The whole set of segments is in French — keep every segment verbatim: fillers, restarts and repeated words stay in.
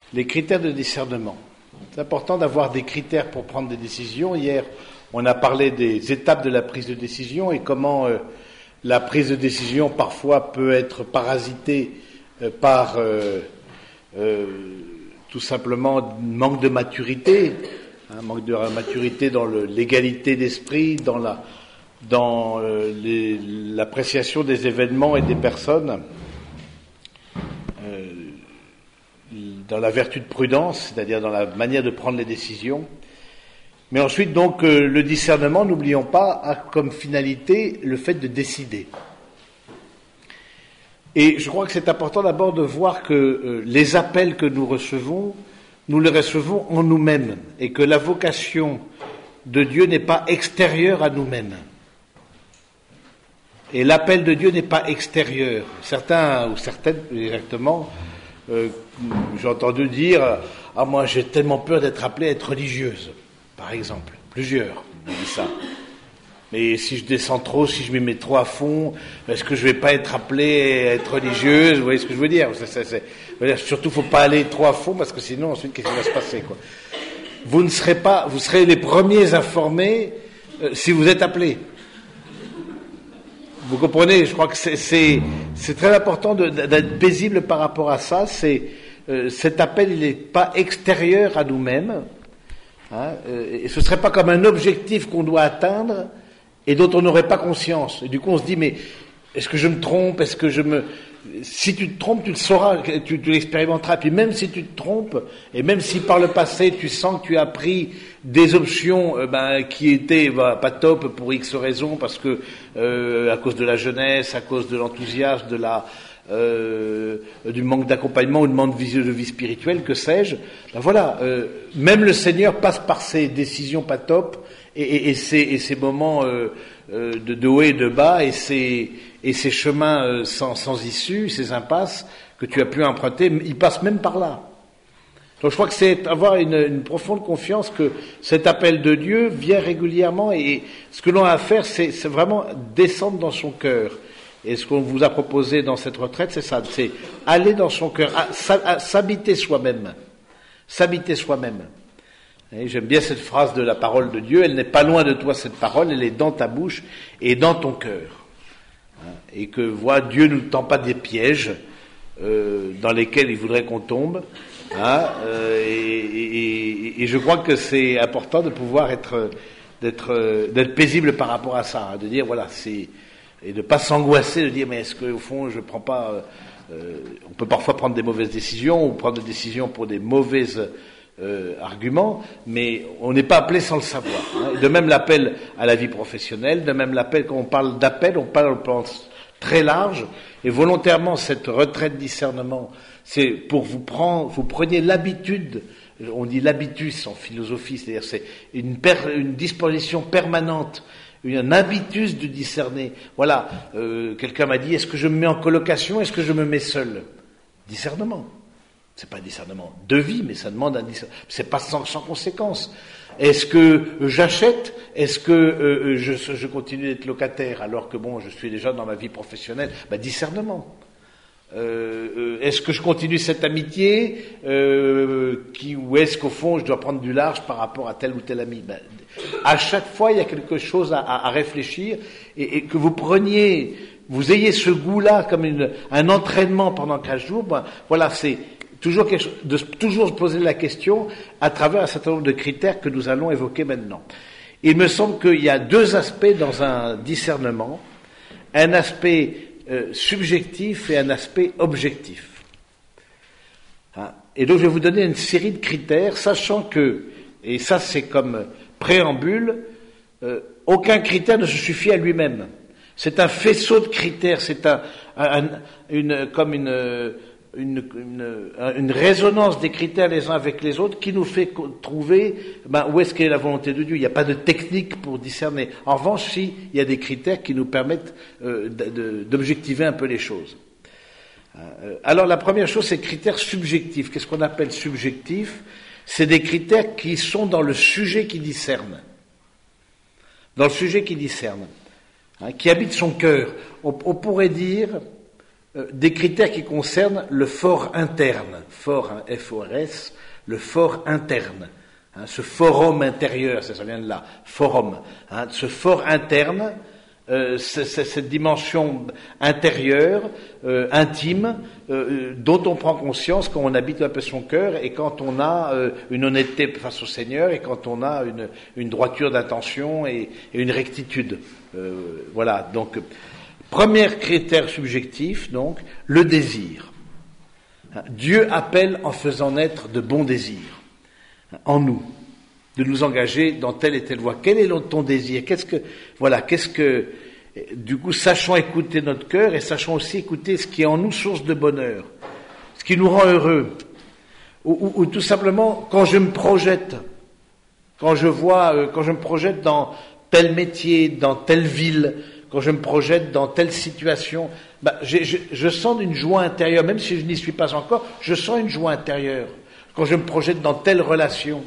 Les critères de discernement. C'est important d'avoir des critères pour prendre des décisions. Hier, on a parlé des étapes de la prise de décision et comment euh, la prise de décision parfois peut être parasitée euh, par euh, euh, tout simplement manque de maturité, hein, manque de maturité dans le, l'égalité d'esprit, dans la dans euh, les, l'appréciation des événements et des personnes, euh, dans la vertu de prudence, c'est-à-dire dans la manière de prendre les décisions. Mais ensuite, donc, euh, le discernement, n'oublions pas, a comme finalité le fait de décider. Et je crois que c'est important d'abord de voir que euh, les appels que nous recevons, nous les recevons en nous-mêmes, et que la vocation de Dieu n'est pas extérieure à nous-mêmes. Et l'appel de Dieu n'est pas extérieur. Certains, ou certaines, exactement, euh, j'ai entendu dire « Ah, moi, j'ai tellement peur d'être appelée à être religieuse », par exemple. Plusieurs m'ont dit ça. Mais si je descends trop, si je m'y mets trop à fond, est-ce que je vais pas être appelée à être religieuse? Vous voyez ce que je veux dire? C'est, c'est, c'est, surtout, faut pas aller trop à fond, parce que sinon, ensuite, qu'est-ce qui va se passer, quoi? Vous ne serez pas, vous serez les premiers informés euh, si vous êtes appelés. Vous comprenez? Je crois que c'est, c'est, c'est très important de, d'être paisible par rapport à ça. C'est, euh, cet appel, il n'est pas extérieur à nous-mêmes. Hein, euh, et ce serait pas comme un objectif qu'on doit atteindre et dont on n'aurait pas conscience. Et du coup, on se dit, mais est-ce que je me trompe? Est-ce que je me... Si tu te trompes, tu le sauras, tu, tu l'expérimenteras. Puis même si tu te trompes, et même si par le passé, tu sens que tu as pris des options euh, ben, qui étaient ben, pas top pour X raisons, parce que euh, à cause de la jeunesse, à cause de l'enthousiasme, de la... Euh, du manque d'accompagnement ou du manque de vie, de vie spirituelle, que sais-je, ben voilà, euh, même le Seigneur passe par ces décisions pas top et, et, et, ces, et ces moments euh, euh, de, de haut et de bas et ces, et ces chemins euh, sans, sans issue, ces impasses que tu as pu emprunter, ils passent même par là. Donc je crois que c'est avoir une, une profonde confiance que cet appel de Dieu vient régulièrement et, et ce que l'on a à faire, c'est, c'est vraiment descendre dans son cœur. Et ce qu'on vous a proposé dans cette retraite, c'est ça, c'est aller dans son cœur, à, à, s'habiter soi-même, s'habiter soi-même. Et j'aime bien cette phrase de la parole de Dieu, elle n'est pas loin de toi cette parole, elle est dans ta bouche et dans ton cœur. Et que, voilà, Dieu ne nous tend pas des pièges euh, dans lesquels il voudrait qu'on tombe. Hein, euh, et, et, et je crois que c'est important de pouvoir être, d'être, d'être paisible par rapport à ça, hein, de dire, voilà, c'est... et de ne pas s'angoisser, de dire mais est-ce qu'au fond je prends pas... Euh, on peut parfois prendre des mauvaises décisions ou prendre des décisions pour des mauvais euh, arguments, mais on n'est pas appelé sans le savoir. Hein. De même l'appel à la vie professionnelle, de même l'appel, quand on parle d'appel, on parle, on pense très large, et volontairement cette retraite discernement, c'est pour vous prendre, vous preniez l'habitude, on dit l'habitus en philosophie, c'est-à-dire c'est une, per, une disposition permanente, un habitus de discerner. Voilà, euh, quelqu'un m'a dit, est-ce que je me mets en colocation, est-ce que je me mets seul? Discernement. C'est pas un discernement de vie, mais ça demande un discernement. C'est pas sans, sans conséquence. Est-ce que j'achète? Est-ce que euh, je, je continue d'être locataire alors que bon, je suis déjà dans ma vie professionnelle? Ben, discernement. Euh, est-ce que je continue cette amitié euh, qui, ou est-ce qu'au fond je dois prendre du large par rapport à tel ou tel ami? Ben, à chaque fois il y a quelque chose à, à, à réfléchir et, et que vous preniez, vous ayez ce goût-là comme une, un entraînement pendant quinze jours. Ben, voilà, c'est toujours quelque chose, de toujours poser la question à travers un certain nombre de critères que nous allons évoquer maintenant. Il me semble qu'il y a deux aspects dans un discernement, un aspect Euh, subjectif et un aspect objectif. Hein? Et donc je vais vous donner une série de critères, sachant que, et ça c'est comme préambule, euh, aucun critère ne se suffit à lui-même. C'est un faisceau de critères, c'est un, un, une, comme une, une, une, une résonance des critères les uns avec les autres qui nous fait trouver ben, où est-ce qu'est la volonté de Dieu. Il n'y a pas de technique pour discerner. En revanche, si, il y a des critères qui nous permettent euh, de, d'objectiver un peu les choses. Euh, alors la première chose, c'est critères subjectifs. Qu'est-ce qu'on appelle subjectif? C'est des critères qui sont dans le sujet qui discerne. Dans le sujet qui discerne. Hein, qui habite son cœur. On, on pourrait dire... euh, des critères qui concernent le fort interne, fort, hein, F O R S, le fort interne, hein, ce forum intérieur, ça, ça vient de là, forum, hein, ce fort interne, euh, c'est, c'est cette dimension intérieure, euh, intime, euh, dont on prend conscience quand on habite un peu son cœur et quand on a euh, une honnêteté face au Seigneur et quand on a une, une droiture d'intention et, et une rectitude. Euh, voilà, donc, premier critère subjectif, donc, le désir. Dieu appelle en faisant naître de bons désirs en nous, de nous engager dans telle et telle voie. Quel est ton désir? Qu'est-ce que, voilà, qu'est-ce que, du coup, sachons écouter notre cœur et sachons aussi écouter ce qui est en nous source de bonheur, ce qui nous rend heureux, ou, ou, ou tout simplement quand je me projette, quand je vois, euh, quand je me projette dans tel métier, dans telle ville, quand je me projette dans telle situation, ben, j'ai, je, je sens une joie intérieure, même si je n'y suis pas encore, je sens une joie intérieure quand je me projette dans telle relation.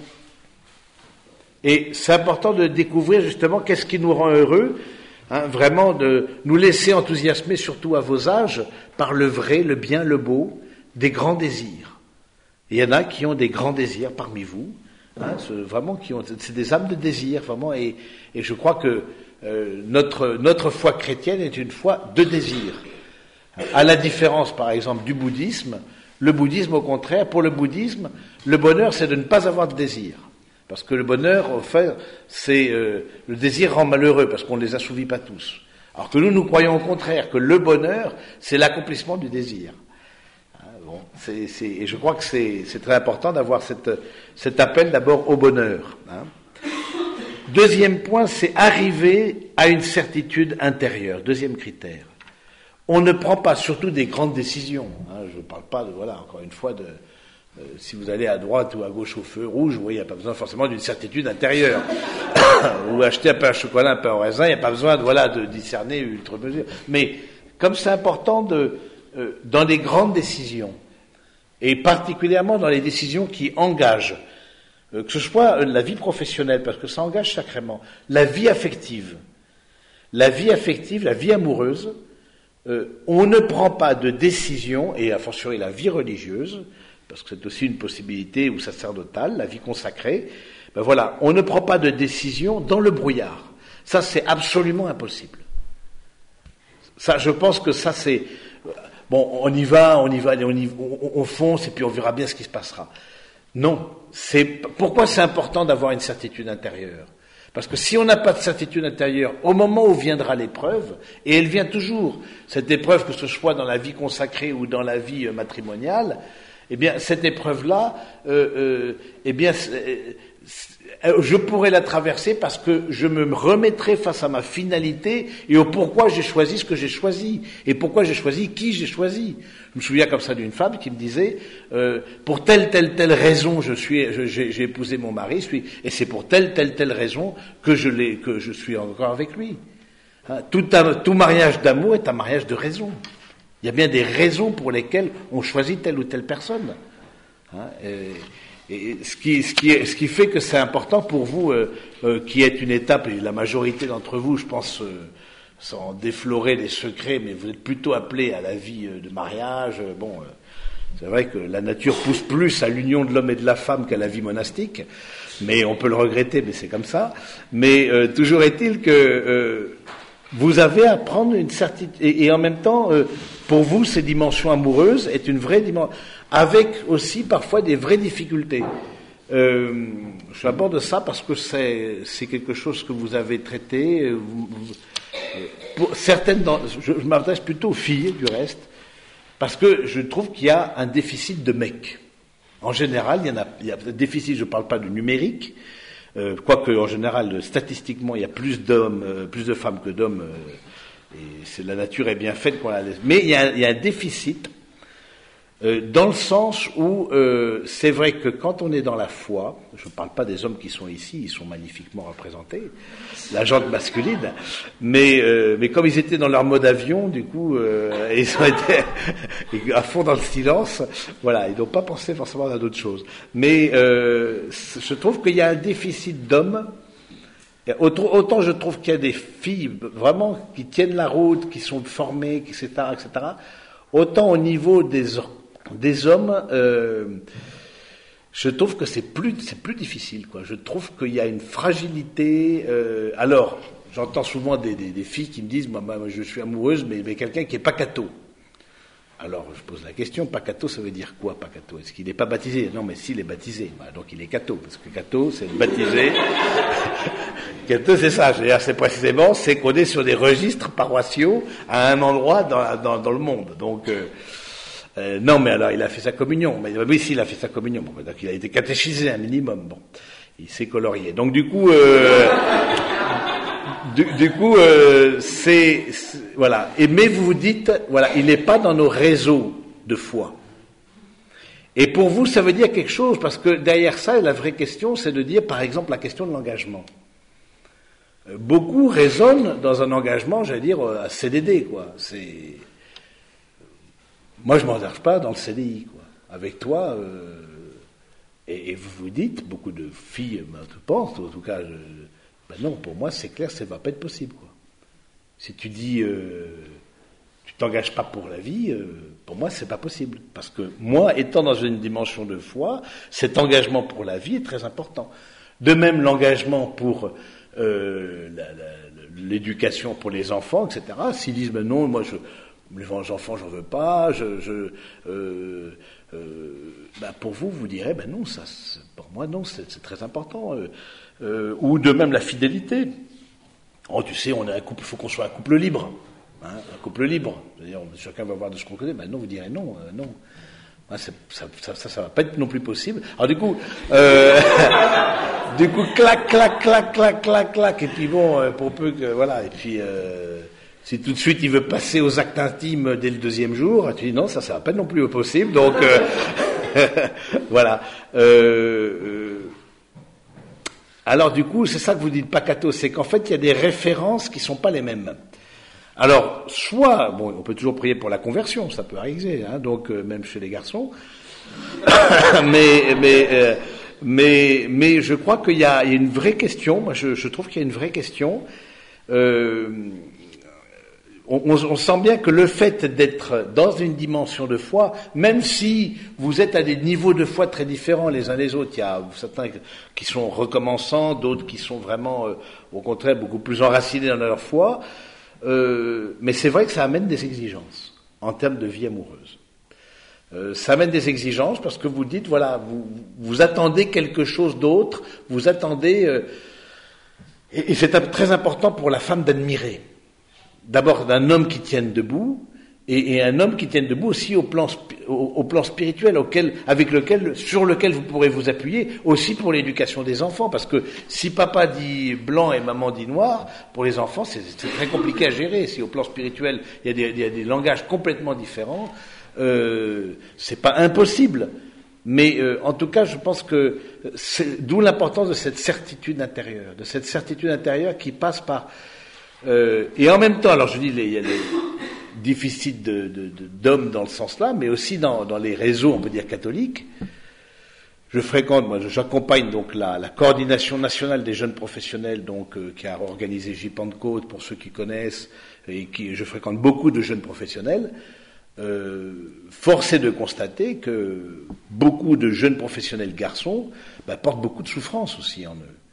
Et c'est important de découvrir justement qu'est-ce qui nous rend heureux, hein, vraiment de nous laisser enthousiasmer, surtout à vos âges, par le vrai, le bien, le beau, des grands désirs. Et il y en a qui ont des grands désirs parmi vous, hein, vraiment qui ont, c'est des âmes de désir, vraiment, et, et je crois que euh, notre, notre foi chrétienne est une foi de désir. À la différence, par exemple, du bouddhisme, le bouddhisme, au contraire, pour le bouddhisme, le bonheur, c'est de ne pas avoir de désir. Parce que le bonheur, en fait, c'est euh, le désir rend malheureux, parce qu'on ne les assouvit pas tous. Alors que nous, nous croyons au contraire que le bonheur, c'est l'accomplissement du désir. Hein, bon, c'est, c'est, et je crois que c'est, c'est très important d'avoir cette, cet appel d'abord au bonheur. Hein. Deuxième point, c'est arriver à une certitude intérieure. Deuxième critère. On ne prend pas surtout des grandes décisions. Hein, je ne parle pas, de, voilà, encore une fois, de euh, si vous allez à droite ou à gauche au feu rouge, vous voyez, il n'y a pas besoin forcément d'une certitude intérieure. Ou acheter un pain au chocolat, un pain au raisin, il n'y a pas besoin de, voilà, de discerner ultra mesure. Mais comme c'est important de, euh, dans les grandes décisions, et particulièrement dans les décisions qui engagent, euh, que ce soit euh, la vie professionnelle, parce que ça engage sacrément, la vie affective, la vie affective, la vie amoureuse, euh, on ne prend pas de décision, et a fortiori la vie religieuse, parce que c'est aussi une possibilité ou sacerdotale, la vie consacrée, ben voilà, on ne prend pas de décision dans le brouillard. Ça, c'est absolument impossible. Ça, je pense que ça, c'est... Bon, on y va, on y va, on, y, on, on fonce, et puis on verra bien ce qui se passera. Non. C'est, pourquoi c'est important d'avoir une certitude intérieure? Parce que si on n'a pas de certitude intérieure, au moment où viendra l'épreuve, et elle vient toujours, cette épreuve, que ce soit dans la vie consacrée ou dans la vie matrimoniale, eh bien, cette épreuve-là, euh, euh, eh bien, euh, je pourrais la traverser parce que je me remettrai face à ma finalité et au pourquoi j'ai choisi ce que j'ai choisi et pourquoi j'ai choisi qui j'ai choisi. Je me souviens comme ça d'une femme qui me disait euh, pour telle telle telle raison je suis je, j'ai, j'ai épousé mon mari, je suis, et c'est pour telle telle telle raison que je l'ai que je suis encore avec lui. Hein, tout, un, tout mariage d'amour est un mariage de raison. Il y a bien des raisons pour lesquelles on choisit telle ou telle personne. Hein, et, et ce, qui, ce, qui est, ce qui fait que c'est important pour vous, euh, euh, qui est une étape, et la majorité d'entre vous, je pense, euh, sans déflorer les secrets, mais vous êtes plutôt appelés à la vie euh, de mariage. Euh, bon, euh, c'est vrai que la nature pousse plus à l'union de l'homme et de la femme qu'à la vie monastique, mais on peut le regretter, mais c'est comme ça. Mais euh, toujours est-il que... Euh, vous avez à prendre une certitude, et, et en même temps, euh, pour vous, ces dimensions amoureuses est une vraie dimension, avec aussi parfois des vraies difficultés. Euh, j'aborde ça parce que c'est, c'est quelque chose que vous avez traité. Vous, vous, pour certaines, dans, je, je m'adresse plutôt aux filles, du reste, parce que je trouve qu'il y a un déficit de mecs. En général, il y en a, il y a un déficit. Je ne parle pas du numérique. Euh, quoique en général, statistiquement, il y a plus d'hommes, euh, plus de femmes que d'hommes, euh, et c'est, la nature est bien faite qu'on la laisse. Mais il y a, il y a un déficit euh, dans le sens où euh, c'est vrai que quand on est dans la foi, je ne parle pas des hommes qui sont ici, ils sont magnifiquement représentés, la jante masculine, mais euh, mais comme ils étaient dans leur mode avion, du coup, euh, ils ont été à fond dans le silence. Voilà, ils n'ont pas pensé forcément à d'autres choses. Mais euh, je trouve qu'il y a un déficit d'hommes. Autant je trouve qu'il y a des filles vraiment qui tiennent la route, qui sont formées, et cetera, et cetera. autant au niveau des, des hommes, euh, je trouve que c'est plus, c'est plus difficile, quoi. Je trouve qu'il y a une fragilité. Euh, alors, j'entends souvent des, des, des filles qui me disent, moi, moi je suis amoureuse, mais, mais quelqu'un qui est pas catho. Alors, je pose la question, pas catho, ça veut dire quoi, pas catho? Est-ce qu'il n'est pas baptisé? Non, mais s'il est baptisé, bah, donc il est catho, parce que catho, c'est baptisé. Catho, c'est ça, je veux dire, c'est précisément, c'est qu'on est sur des registres paroissiaux à un endroit dans, dans, dans le monde. Donc, euh, euh, non, mais alors, il a fait sa communion. Mais oui, si, il a fait sa communion. Bon, donc, il a été catéchisé un minimum. Bon, il s'est colorié. Donc, du coup, euh, Du, du coup, euh, c'est, c'est voilà. Et mais vous vous dites, voilà, il n'est pas dans nos réseaux de foi. Et pour vous, ça veut dire quelque chose, parce que derrière ça, la vraie question, c'est de dire, par exemple, la question de l'engagement. Euh, beaucoup raisonnent dans un engagement, j'allais dire, à C D D, quoi. C'est, moi, je m'engage pas dans le C D I, quoi. Avec toi, euh... et, et vous vous dites, beaucoup de filles, je pense, en tout cas. Je... Ben non, pour moi, c'est clair, ça ne va pas être possible, quoi. Si tu dis, euh, tu t'engages pas pour la vie, euh, pour moi, c'est pas possible. Parce que moi, étant dans une dimension de foi, cet engagement pour la vie est très important. De même, l'engagement pour euh, la, la, l'éducation pour les enfants, et cetera. S'ils disent, ben non, moi, je, les enfants, j'en veux pas, je, je euh, euh, ben pour vous, vous direz, ben non, ça, pour moi, non, c'est, c'est très important. Euh, Euh, ou de même la fidélité. Oh, tu sais, on est un couple, il faut qu'on soit un couple libre, hein, un couple libre. C'est-à-dire, chacun va voir de ce qu'on connaît. Ben non, vous direz non, euh, non. Ah, ça, ça, ça, ça, ça va pas être non plus possible. Alors du coup, euh, du coup, clac, clac, clac, clac, clac, clac. Et puis bon, euh, pour peu que voilà. Et puis, euh, si tout de suite il veut passer aux actes intimes dès le deuxième jour, tu dis non, ça, ça va pas être non plus possible. Donc euh, voilà. Euh, euh, Alors du coup, c'est ça que vous dites pas catho, c'est qu'en fait, il y a des références qui sont pas les mêmes. Alors, soit, bon, on peut toujours prier pour la conversion, ça peut arriver, hein, donc euh, même chez les garçons, mais mais euh, mais mais je crois qu'il y a, il y a une vraie question. Moi, je, je trouve qu'il y a une vraie question. Euh, On, on, on sent bien que le fait d'être dans une dimension de foi, même si vous êtes à des niveaux de foi très différents les uns des autres, il y a certains qui sont recommençants, d'autres qui sont vraiment, euh, au contraire, beaucoup plus enracinés dans leur foi, euh, mais c'est vrai que ça amène des exigences en termes de vie amoureuse. Euh, ça amène des exigences parce que vous dites, voilà, vous, vous attendez quelque chose d'autre, vous attendez, euh, et, et c'est très important pour la femme d'admirer. D'abord d'un homme qui tienne debout, et, et un homme qui tienne debout aussi au plan, au, au plan spirituel, auquel, avec lequel, sur lequel vous pourrez vous appuyer, aussi pour l'éducation des enfants, parce que si papa dit blanc et maman dit noir, pour les enfants c'est, c'est très compliqué à gérer. Si au plan spirituel il y a des, il y a des langages complètement différents, euh, c'est pas impossible. Mais euh, en tout cas, je pense que c'est, d'où l'importance de cette certitude intérieure, de cette certitude intérieure qui passe par Euh, et en même temps, alors je dis, il y a les déficits de, de, de, d'hommes dans le sens-là, mais aussi dans, dans les réseaux, on peut dire catholiques. Je fréquente, moi, j'accompagne donc la, la coordination nationale des jeunes professionnels, donc euh, qui a organisé J-Pentecôte pour ceux qui connaissent, et qui, je fréquente beaucoup de jeunes professionnels. Euh, force est de constater que beaucoup de jeunes professionnels garçons bah, portent beaucoup de souffrance aussi en eux.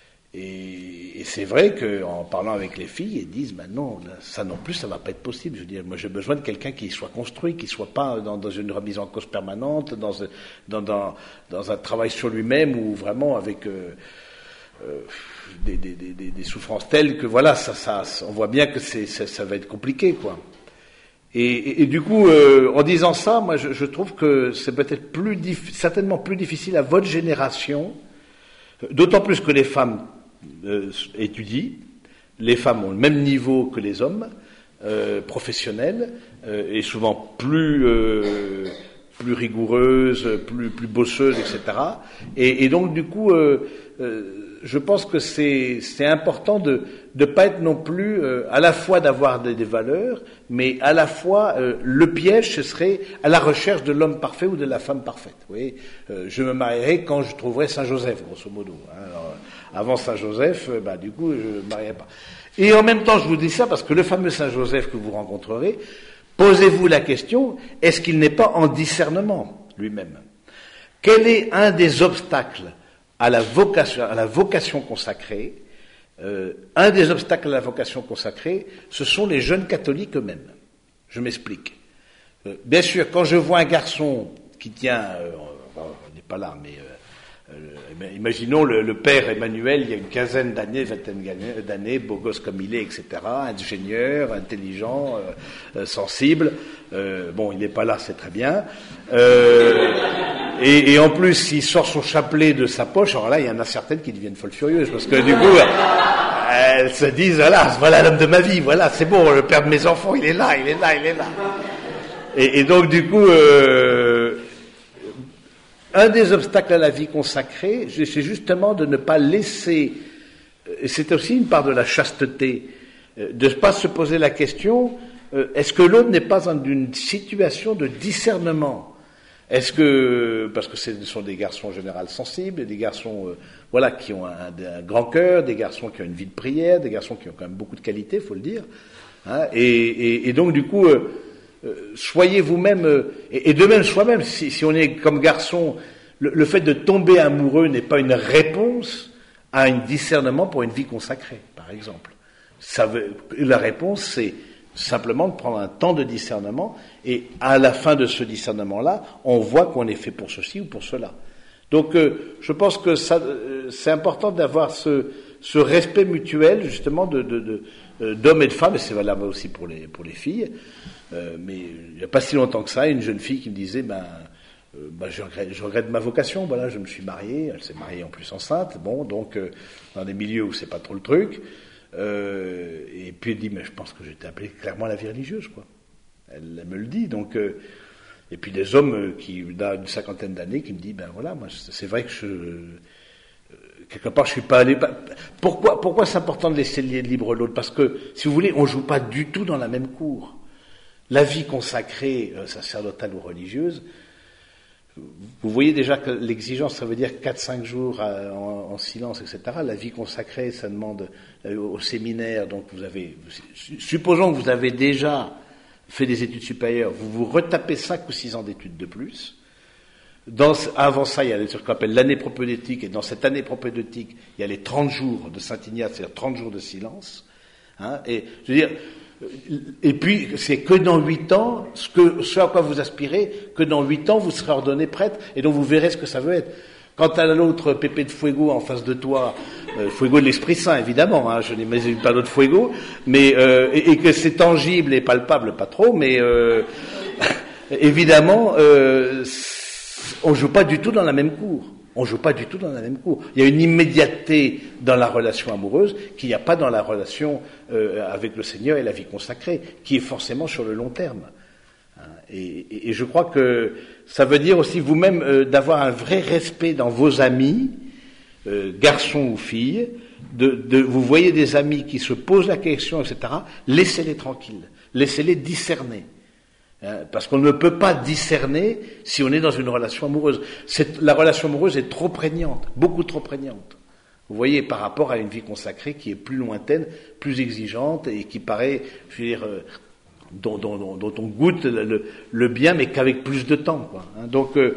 Et, et c'est vrai qu'en parlant avec les filles, elles disent, ben non, là, ça non plus, ça va pas être possible. Je veux dire, moi j'ai besoin de quelqu'un qui soit construit, qui soit pas dans, dans une remise en cause permanente, dans, dans, dans, dans un travail sur lui-même ou vraiment avec euh, euh, des, des, des, des souffrances telles que voilà, ça, ça, on voit bien que c'est, ça, ça va être compliqué, quoi. Et, et, et du coup, euh, en disant ça, moi je, je trouve que c'est peut-être plus dif- certainement plus difficile à votre génération, d'autant plus que les femmes Euh, étudient, les femmes ont le même niveau que les hommes, euh, professionnels, euh, et souvent plus euh, plus rigoureuses, plus plus bosseuses, et cetera. Et, et donc du coup, euh, euh, je pense que c'est c'est important de de pas être non plus euh, à la fois d'avoir des, des valeurs, mais à la fois euh, le piège ce serait à la recherche de l'homme parfait ou de la femme parfaite. Vous voyez, euh, je me marierai quand je trouverai Saint Joseph, grosso modo. Hein. Alors, avant Saint Joseph, euh, bah du coup je ne me marierai pas. Et en même temps, je vous dis ça parce que le fameux Saint Joseph que vous rencontrerez, Posez-vous la question, est-ce qu'il n'est pas en discernement lui-même? Quel est un des obstacles à la vocation, à la vocation consacrée? euh, Un des obstacles à la vocation consacrée, ce sont les jeunes catholiques eux-mêmes. Je m'explique. Euh, bien sûr, quand je vois un garçon qui tient, euh, on n'est pas là, mais euh, euh, imaginons le, le père Emmanuel, il y a une quinzaine d'années, vingtaine d'années, beau gosse comme il est, et cetera, ingénieur, intelligent, euh, euh, sensible. Euh, bon, il n'est pas là, c'est très bien. Euh, et, et en plus, il sort son chapelet de sa poche. Alors là, il y en a certaines qui deviennent folles furieuses parce que du coup, elles se disent voilà, voilà l'homme de ma vie, voilà, c'est bon, le père de mes enfants, il est là, il est là, il est là. Et, et donc, du coup, euh, un des obstacles à la vie consacrée, c'est justement de ne pas laisser, et c'est aussi une part de la chasteté, de ne pas se poser la question, est-ce que l'autre n'est pas dans une situation de discernement? Est-ce que, parce que ce sont des garçons en général sensibles, des garçons euh, voilà, qui ont un, un grand cœur, des garçons qui ont une vie de prière, des garçons qui ont quand même beaucoup de qualités, il faut le dire. Hein, et, et, et donc, du coup, euh, euh, soyez vous-même, euh, et, et de même soi-même, si, si on est comme garçon, le, le fait de tomber amoureux n'est pas une réponse à un discernement pour une vie consacrée, par exemple. Ça veut, la réponse, c'est simplement de prendre un temps de discernement, et à la fin de ce discernement-là, on voit qu'on est fait pour ceci ou pour cela. Donc, euh, je pense que ça, euh, c'est important d'avoir ce, ce respect mutuel, justement, de, de, de, euh, d'hommes et de femmes, et c'est valable aussi pour les, pour les filles. Euh, mais il n'y a pas si longtemps que ça, une jeune fille qui me disait, ben, euh, ben je, regrette, je regrette ma vocation, voilà, je me suis mariée, elle s'est mariée en plus enceinte, bon, donc, euh, dans des milieux où c'est pas trop le truc. Euh, et puis elle dit, mais je pense que j'étais appelé clairement à la vie religieuse, quoi. Elle, elle me le dit, donc. Euh, et puis des hommes euh, qui, d'une cinquantaine d'années, qui me disent, ben voilà, moi, c'est vrai que je, euh, quelque part, je suis pas allé. Pourquoi, pourquoi c'est important de laisser libre l'autre? Parce que, si vous voulez, on joue pas du tout dans la même cour. La vie consacrée, euh, sacerdotale ou religieuse. Vous voyez déjà que l'exigence, ça veut dire quatre cinq jours à, en, en silence, et cetera. La vie consacrée, ça demande euh, au séminaire, donc vous avez, supposons que vous avez déjà fait des études supérieures, vous vous retapez cinq ou six ans d'études de plus. Dans, avant ça, il y a ce qu'on appelle l'année propédeutique, et dans cette année propédeutique, il y a les trente jours de Saint-Ignace, c'est-à-dire trente jours de silence. Hein, et je veux dire, et puis, c'est que dans huit ans, ce, que, ce à quoi vous aspirez, que dans huit ans, vous serez ordonné prêtre, et donc vous verrez ce que ça veut être. Quant à l'autre Pépé de Fuego en face de toi, euh, Fuego de l'Esprit Saint, évidemment, hein, je n'imagine pas d'autre Fuego, mais, euh, et, et que c'est tangible et palpable, pas trop, mais euh, évidemment, euh, on joue pas du tout dans la même cour. On joue pas du tout dans la même cour. Il y a une immédiateté dans la relation amoureuse qu'il n'y a pas dans la relation euh, avec le Seigneur et la vie consacrée, qui est forcément sur le long terme. Et, et, et je crois que ça veut dire aussi vous-même euh, d'avoir un vrai respect dans vos amis, euh, garçons ou filles. De, de, vous voyez des amis qui se posent la question, et cetera. Laissez-les tranquilles, laissez-les discerner. Parce qu'on ne peut pas discerner si on est dans une relation amoureuse. C'est, la relation amoureuse est trop prégnante, beaucoup trop prégnante. Vous voyez, par rapport à une vie consacrée qui est plus lointaine, plus exigeante et qui paraît, je veux dire, euh, dont, dont, dont on goûte le, le, le bien, mais qu'avec plus de temps, quoi. Hein, donc, euh,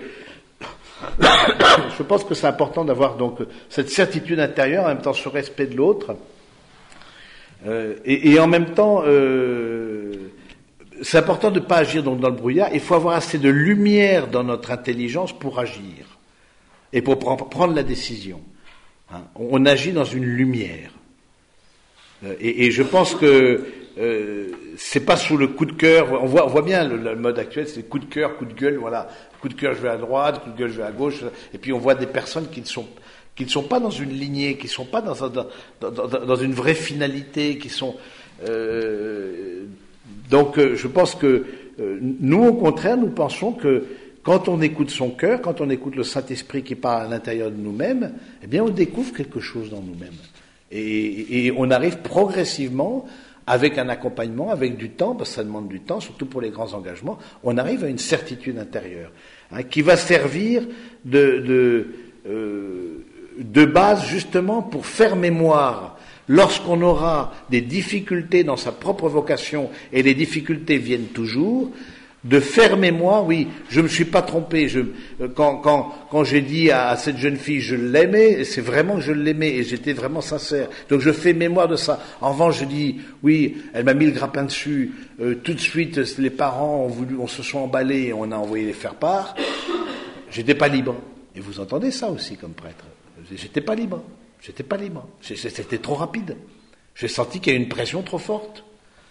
je pense que c'est important d'avoir donc cette certitude intérieure, en même temps ce respect de l'autre, euh, et, et en même temps. Euh, C'est important de ne pas agir donc dans le brouillard. Il faut avoir assez de lumière dans notre intelligence pour agir et pour prendre la décision. Hein, on agit dans une lumière. Et, et je pense que euh, c'est pas sous le coup de cœur. On voit, on voit bien le, le mode actuel, c'est coup de cœur, coup de gueule. Voilà, coup de cœur, je vais à droite, coup de gueule, je vais à gauche. Et puis on voit des personnes qui ne sont qui ne sont pas dans une lignée, qui ne sont pas dans, dans, dans, dans une vraie finalité, qui sont euh, Donc, euh, je pense que euh, nous, au contraire, nous pensons que quand on écoute son cœur, quand on écoute le Saint-Esprit qui parle à l'intérieur de nous-mêmes, eh bien, on découvre quelque chose dans nous-mêmes. Et, et on arrive progressivement, avec un accompagnement, avec du temps, parce que ça demande du temps, surtout pour les grands engagements, on arrive à une certitude intérieure, hein, qui va servir de, de, euh, de base, justement, pour faire mémoire lorsqu'on aura des difficultés dans sa propre vocation, et les difficultés viennent toujours, de faire mémoire, oui, je me suis pas trompé, je, quand, quand, quand j'ai dit à, à cette jeune fille je l'aimais, c'est vraiment que je l'aimais et j'étais vraiment sincère. Donc je fais mémoire de ça. En revanche, je dis, oui, elle m'a mis le grappin dessus, euh, tout de suite, les parents ont voulu, on se sont emballés et on a envoyé les faire part. J'étais pas libre. Et vous entendez ça aussi comme prêtre. J'étais pas libre. J'étais pas libre. C'était trop rapide. J'ai senti qu'il y a une pression trop forte.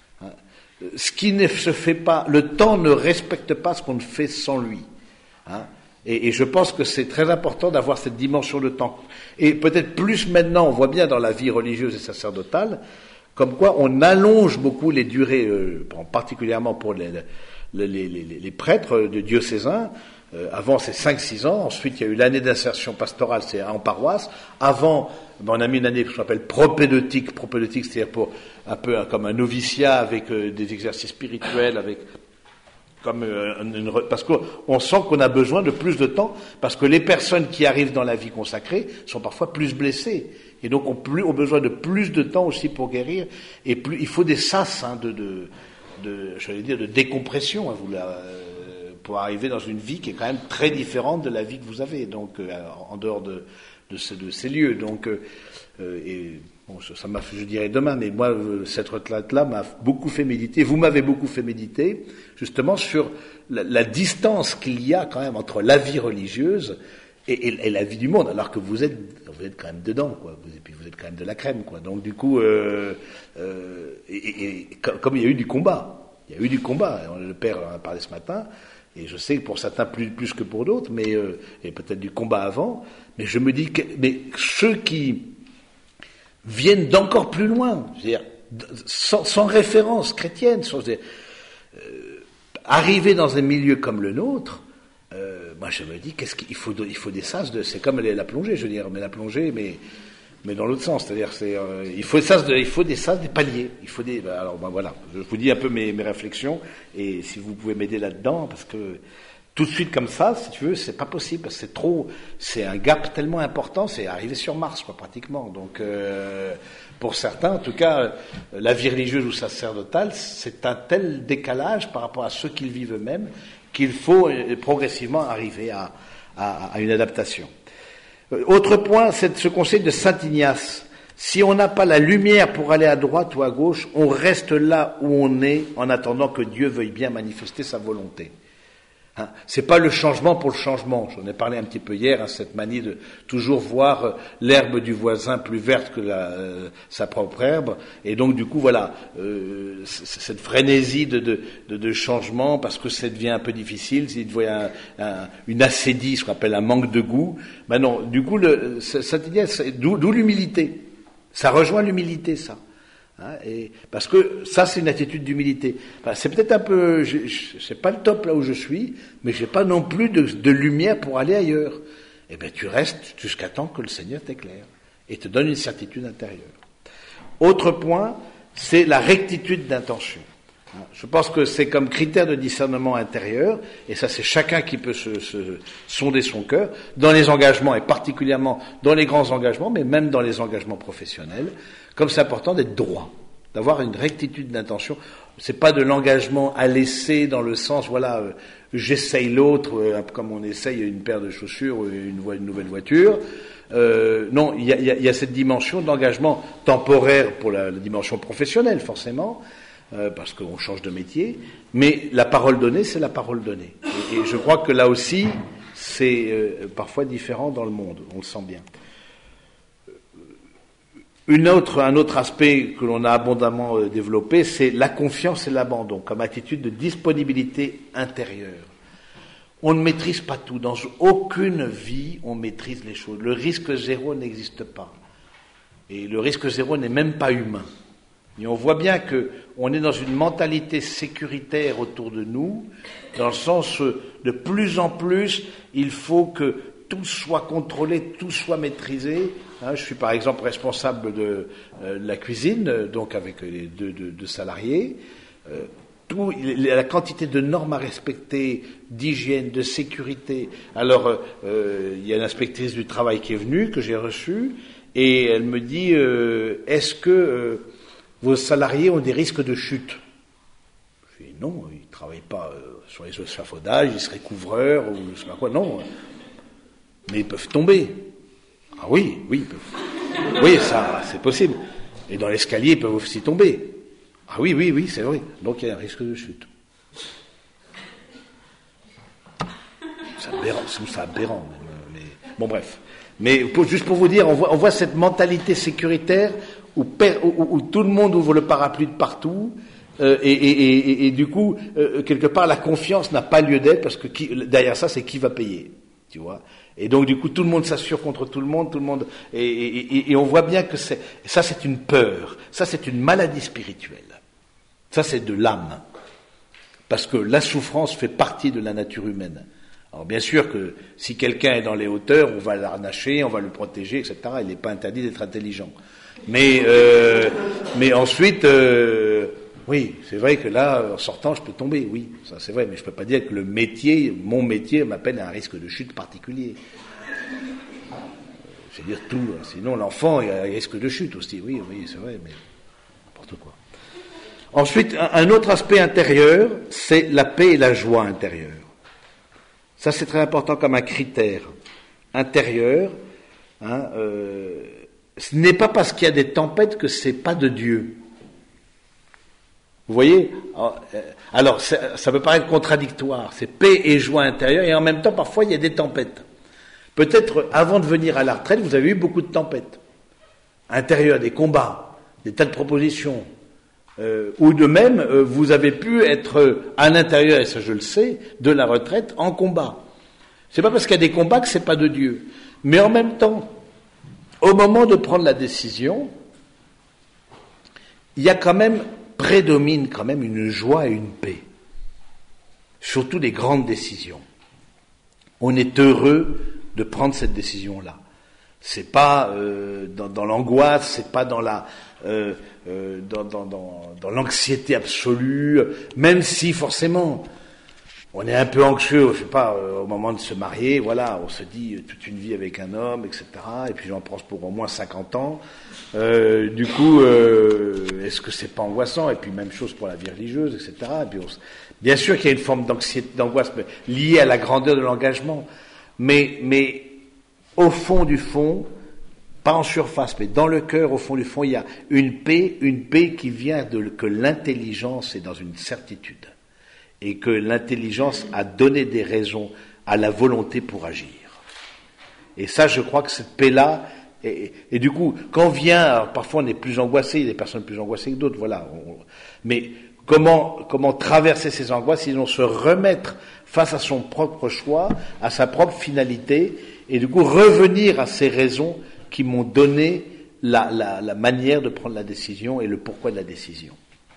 Ce qui ne se fait pas, le temps ne respecte pas ce qu'on fait sans lui. Hein. Et, et je pense que c'est très important d'avoir cette dimension de temps. Et peut-être plus maintenant, on voit bien dans la vie religieuse et sacerdotale, comme quoi on allonge beaucoup les durées, euh, particulièrement pour les, les, les, les, les prêtres de diocésains. Euh, avant, c'est cinq six ans. Ensuite, il y a eu l'année d'insertion pastorale, c'est en paroisse. Avant, ben, on a mis une année qu'on appelle propédeutique. Propédeutique, c'est-à-dire pour un peu hein, comme un noviciat avec euh, des exercices spirituels, avec comme euh, une, une, parce qu'on sent qu'on a besoin de plus de temps, parce que les personnes qui arrivent dans la vie consacrée sont parfois plus blessées, et donc ont, plus, ont besoin de plus de temps aussi pour guérir. Et plus, il faut des sas hein, de, de, de, j'allais dire, de décompression. Hein, vous la, euh, pour arriver dans une vie qui est quand même très différente de la vie que vous avez, donc euh, en dehors de, de, ce, de ces lieux. Donc, euh, et bon, ça m'a fait, je dirais demain, mais moi, cette retraite-là m'a beaucoup fait méditer. Vous m'avez beaucoup fait méditer, justement, sur la, la distance qu'il y a quand même entre la vie religieuse et, et, et la vie du monde, alors que vous êtes, vous êtes quand même dedans, quoi. Vous, et puis vous êtes quand même de la crème, quoi. Donc du coup, euh, euh, et, et, et comme il y a eu du combat, il y a eu du combat. Le père en a parlé ce matin. Et je sais que pour certains plus, plus que pour d'autres, mais euh, et peut-être du combat avant, mais je me dis que mais ceux qui viennent d'encore plus loin, c'est-à-dire sans, sans référence chrétienne, sans, euh, arriver dans un milieu comme le nôtre, euh, moi je me dis qu'est-ce qu'il faut, il faut des sas de, c'est comme la plongée, je veux dire, mais la plongée, mais mais dans l'autre sens, c'est-à-dire c'est, euh, il faut des sas, de, il faut des sas, des paliers, il faut des, ben, alors ben voilà, je vous dis un peu mes, mes réflexions et si vous pouvez m'aider là-dedans, parce que tout de suite comme ça, si tu veux, c'est pas possible, parce que c'est trop, c'est un gap tellement important, c'est arriver sur Mars, quoi, pratiquement. Donc, euh, pour certains, en tout cas, la vie religieuse ou sacerdotale, c'est un tel décalage par rapport à ceux qu'ils vivent eux-mêmes qu'il faut euh, progressivement arriver à, à, à une adaptation. Autre point, c'est ce conseil de Saint Ignace. Si on n'a pas la lumière pour aller à droite ou à gauche, on reste là où on est en attendant que Dieu veuille bien manifester sa volonté. Hein, c'est pas le changement pour le changement. J'en ai parlé un petit peu hier, hein, cette manie de toujours voir euh, l'herbe du voisin plus verte que la, euh, sa propre herbe. Et donc du coup, voilà, euh, cette frénésie de, de, de, de changement, parce que ça devient un peu difficile. S'il devient un, un, une assédie, ce qu'on appelle un manque de goût, ben non. Du coup, le, cette idée, d'où, d'où l'humilité. Ça rejoint l'humilité, ça. Hein, et parce que ça, c'est une attitude d'humilité. Enfin, c'est peut-être un peu, je, je, c'est pas le top là où je suis, mais j'ai pas non plus de, de lumière pour aller ailleurs. Eh bien, tu restes jusqu'à temps que le Seigneur t'éclaire et te donne une certitude intérieure. Autre point, c'est la rectitude d'intention. Hein, je pense que c'est comme critère de discernement intérieur, et ça, c'est chacun qui peut se, se sonder son cœur dans les engagements et particulièrement dans les grands engagements, mais même dans les engagements professionnels. Comme c'est important d'être droit, d'avoir une rectitude d'intention. C'est pas de l'engagement à laisser dans le sens, voilà, euh, j'essaye l'autre, euh, comme on essaye une paire de chaussures ou une, une nouvelle voiture. Euh, non, il y a, y, a, y a cette dimension d'engagement temporaire pour la, la dimension professionnelle, forcément, euh, parce qu'on change de métier. Mais la parole donnée, c'est la parole donnée. Et, et je crois que là aussi, c'est euh, parfois différent dans le monde. On le sent bien. Une autre, un autre aspect que l'on a abondamment euh, développé, c'est la confiance et l'abandon, comme attitude de disponibilité intérieure. On ne maîtrise pas tout. Dans aucune vie, on maîtrise les choses. Le risque zéro n'existe pas. Et le risque zéro n'est même pas humain. Et on voit bien que on est dans une mentalité sécuritaire autour de nous, dans le sens où de plus en plus, il faut que tout soit contrôlé, tout soit maîtrisé. Hein, je suis par exemple responsable de, euh, de la cuisine, euh, donc avec les deux, deux, deux salariés. Euh, tout, la quantité de normes à respecter, d'hygiène, de sécurité. Alors, euh, il y a une inspectrice du travail qui est venue, que j'ai reçue, et elle me dit euh, est-ce que euh, vos salariés ont des risques de chute? Je dis non, ils ne travaillent pas euh, sur les échafaudages, ils seraient couvreurs ou je sais pas quoi, non. Mais ils peuvent tomber. Ah oui, oui, ils peuvent. Oui, ça, c'est possible. Et dans l'escalier, ils peuvent aussi tomber. Ah oui, oui, oui, c'est vrai. Donc il y a un risque de chute. C'est aberrant, c'est aberrant. Mais, bon, bref. Mais pour, juste pour vous dire, on voit, on voit cette mentalité sécuritaire où, où, où tout le monde ouvre le parapluie de partout. Euh, et, et, et, et du coup, euh, quelque part, la confiance n'a pas lieu d'être parce que qui, derrière ça, c'est qui va payer, tu vois. Et donc, du coup, tout le monde s'assure contre tout le monde, tout le monde, et, et, et on voit bien que c'est, ça, c'est une peur, ça, c'est une maladie spirituelle, ça, c'est de l'âme, parce que la souffrance fait partie de la nature humaine. Alors, bien sûr que si quelqu'un est dans les hauteurs, on va l'arnacher, on va le protéger, et cetera. Il n'est pas interdit d'être intelligent, mais, euh, mais ensuite. Euh, Oui, c'est vrai que là, en sortant, je peux tomber, oui, ça c'est vrai, mais je peux pas dire que le métier, mon métier, m'appelle à un risque de chute particulier. Je veux dire tout, sinon l'enfant, il y a un risque de chute aussi, oui, oui, c'est vrai, mais n'importe quoi. Ensuite, un autre aspect intérieur, c'est la paix et la joie intérieure. Ça, c'est très important comme un critère intérieur. Hein, euh, ce n'est pas parce qu'il y a des tempêtes que c'est pas de Dieu. Vous voyez? Alors, ça peut paraître contradictoire, c'est paix et joie intérieure, et en même temps, parfois, il y a des tempêtes. Peut-être, avant de venir à la retraite, vous avez eu beaucoup de tempêtes. Intérieures, des combats, des tas de propositions. Euh, ou de même, euh, vous avez pu être à l'intérieur, et ça je le sais, de la retraite, en combat. C'est pas parce qu'il y a des combats que c'est pas de Dieu. Mais en même temps, au moment de prendre la décision, il y a quand même prédomine quand même une joie et une paix, surtout les grandes décisions. On est heureux de prendre cette décision-là. C'est pas euh, dans, dans l'angoisse, c'est pas dans la euh, euh, dans, dans, dans, dans l'anxiété absolue, même si forcément on est un peu anxieux, je sais pas, euh, au moment de se marier, voilà, on se dit euh, toute une vie avec un homme, et cetera. Et puis j'en pense pour au moins cinquante ans. Euh, du coup, euh, est-ce que c'est pas angoissant? Et puis même chose pour la vie religieuse, et cetera. Et puis on, bien sûr qu'il y a une forme d'anxiété, d'angoisse liée à la grandeur de l'engagement, mais, mais au fond du fond, pas en surface, mais dans le cœur, au fond du fond, il y a une paix, une paix qui vient de que l'intelligence est dans une certitude. Et que l'intelligence a donné des raisons à la volonté pour agir. Et ça, je crois que cette paix-là, et, et du coup, quand vient, alors parfois on est plus angoissé, il y a des personnes plus angoissées que d'autres, voilà. On, mais comment, comment traverser ces angoisses, sinon se remettre face à son propre choix, à sa propre finalité, et du coup revenir à ces raisons qui m'ont donné la, la, la manière de prendre la décision et le pourquoi de la décision.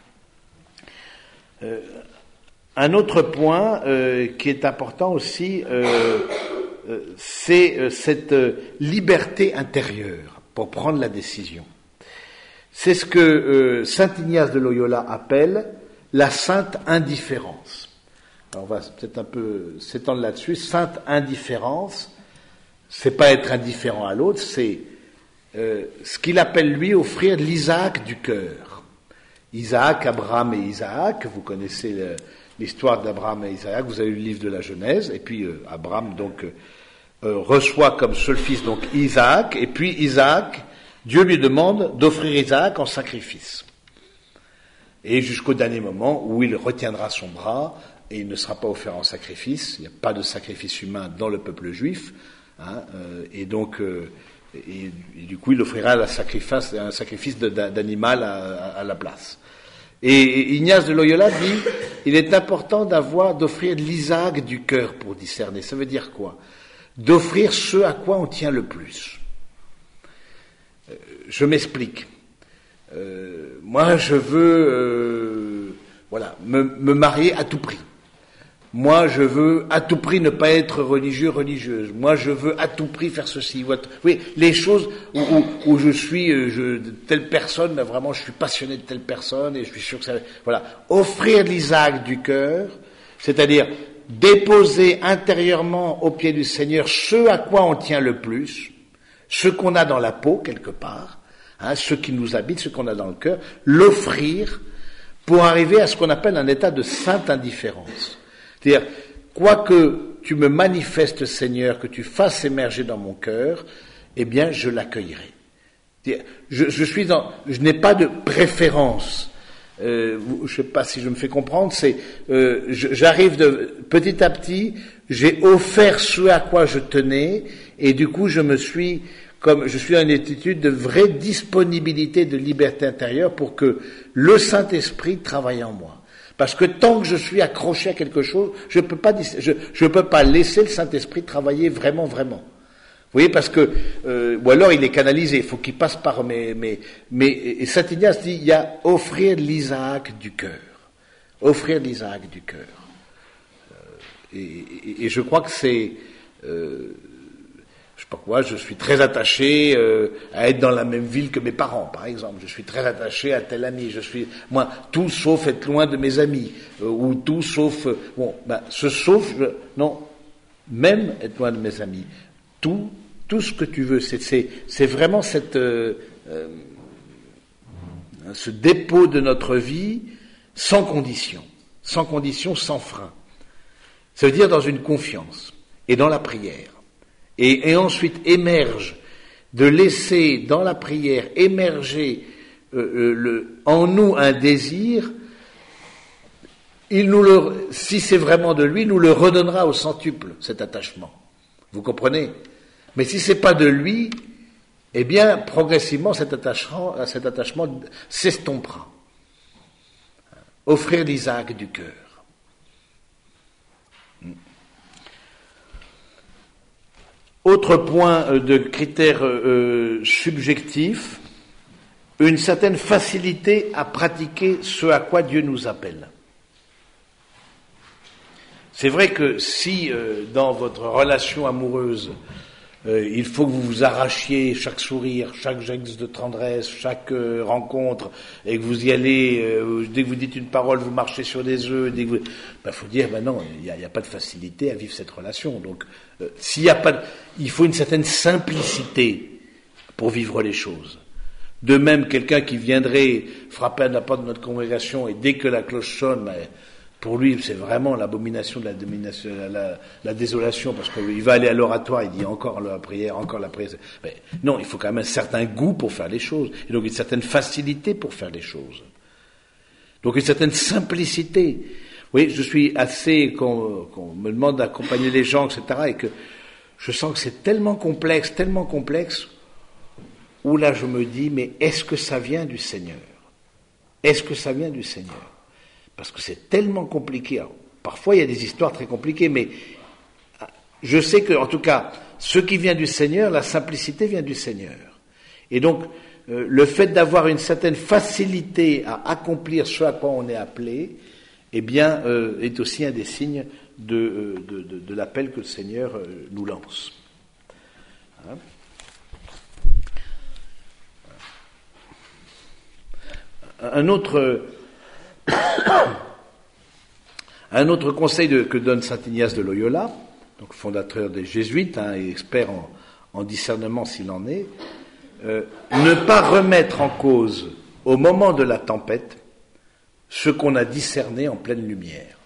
Euh, Un autre point euh, qui est important aussi, euh, euh, c'est euh, cette euh, liberté intérieure pour prendre la décision. C'est ce que euh, saint Ignace de Loyola appelle la sainte indifférence. Alors on va peut-être un peu s'étendre là-dessus. Sainte indifférence, c'est pas être indifférent à l'autre, c'est euh, ce qu'il appelle lui offrir l'Isaac du cœur. Isaac, Abraham et Isaac, vous connaissez le, l'histoire d'Abraham et Isaac, vous avez lu le livre de la Genèse, et puis euh, Abraham donc euh, reçoit comme seul fils donc Isaac, et puis Isaac, Dieu lui demande d'offrir Isaac en sacrifice. Et jusqu'au dernier moment où il retiendra son bras, et il ne sera pas offert en sacrifice, il n'y a pas de sacrifice humain dans le peuple juif, hein, euh, et donc euh, et, et du coup il offrira la sacrifice, un sacrifice de, d'animal à, à, à la place. Et Ignace de Loyola dit, il est important d'avoir, d'offrir l'Isaac du cœur pour discerner. Ça veut dire quoi? D'offrir ce à quoi on tient le plus. Euh, je m'explique. Euh, moi, je veux, euh, voilà, me, me marier à tout prix. Moi, je veux à tout prix ne pas être religieux, religieuse. Moi, je veux à tout prix faire ceci. Oui, les choses où, où, où je suis je, de telle personne, vraiment, je suis passionné de telle personne et je suis sûr que ça... Voilà. Offrir l'Isaac du cœur, c'est-à-dire déposer intérieurement au pied du Seigneur ce à quoi on tient le plus, ce qu'on a dans la peau, quelque part, hein, ce qui nous habite, ce qu'on a dans le cœur, l'offrir pour arriver à ce qu'on appelle un état de sainte indifférence. C'est-à-dire, quoi que tu me manifestes, Seigneur, que tu fasses émerger dans mon cœur, eh bien, je l'accueillerai. Je, je suis dans, je n'ai pas de préférence. Euh, je ne sais pas si je me fais comprendre. C'est, euh, je, j'arrive de petit à petit. J'ai offert ce à quoi je tenais, et du coup, je me suis, comme je suis dans une attitude de vraie disponibilité, de liberté intérieure, pour que le Saint-Esprit travaille en moi. Parce que tant que je suis accroché à quelque chose, je peux pas, je, je peux pas laisser le Saint-Esprit travailler vraiment, vraiment. Vous voyez, parce que, euh, ou alors il est canalisé, il faut qu'il passe par mes, mes, mes, et Saint Ignace dit, il y a offrir l'Isaac du cœur. Offrir l'Isaac du cœur. Euh, et, et, et je crois que c'est, euh, je sais pas quoi, je suis très attaché euh, à être dans la même ville que mes parents, par exemple. Je suis très attaché à tel ami. Je suis, moi, tout sauf être loin de mes amis, euh, ou tout sauf, euh, bon, ben, ce sauf, je, non, même être loin de mes amis. Tout, tout ce que tu veux, c'est, c'est, c'est vraiment cette, euh, euh, ce dépôt de notre vie sans condition, sans condition, sans frein. Ça veut dire dans une confiance et dans la prière. Et, et ensuite émerge, de laisser dans la prière émerger euh, euh, le, en nous un désir, il nous le, si c'est vraiment de lui, nous le redonnera au centuple, cet attachement. Vous comprenez? Mais si c'est pas de lui, eh bien, progressivement, cet attachement, cet attachement s'estompera. Offrir l'Isaac du cœur. Autre point de critère euh, subjectif, une certaine facilité à pratiquer ce à quoi Dieu nous appelle. C'est vrai que si euh, dans votre relation amoureuse, euh, il faut que vous vous arrachiez chaque sourire, chaque geste de tendresse, chaque euh, rencontre, et que vous y allez, euh, dès que vous dites une parole, vous marchez sur des œufs, dès que vous... Ben, faut dire, ben non, il n'y a, a pas de facilité à vivre cette relation. Donc, euh, s'il y a pas de... il faut une certaine simplicité pour vivre les choses. De même, quelqu'un qui viendrait frapper à la porte de notre congrégation, et dès que la cloche sonne, ben, pour lui, c'est vraiment l'abomination de la, domination, la, la, la désolation, parce qu'il va aller à l'oratoire, il dit encore la prière, encore la prière. Mais non, il faut quand même un certain goût pour faire les choses, et donc une certaine facilité pour faire les choses. Donc une certaine simplicité. Oui, je suis assez, qu'on, qu'on me demande d'accompagner les gens, et cetera, et que je sens que c'est tellement complexe, tellement complexe, où là je me dis, mais est-ce que ça vient du Seigneur? Est-ce que ça vient du Seigneur? Parce que c'est tellement compliqué. Alors, parfois, il y a des histoires très compliquées, mais je sais que, en tout cas, ce qui vient du Seigneur, la simplicité vient du Seigneur. Et donc, euh, le fait d'avoir une certaine facilité à accomplir ce à quoi on est appelé, eh bien, euh, est aussi un des signes de, euh, de, de, de l'appel que le Seigneur euh, nous lance. Hein? Un autre... Un autre conseil de, que donne saint Ignace de Loyola, donc fondateur des Jésuites, hein, et expert en, en discernement s'il en est, euh, ne pas remettre en cause au moment de la tempête ce qu'on a discerné en pleine lumière.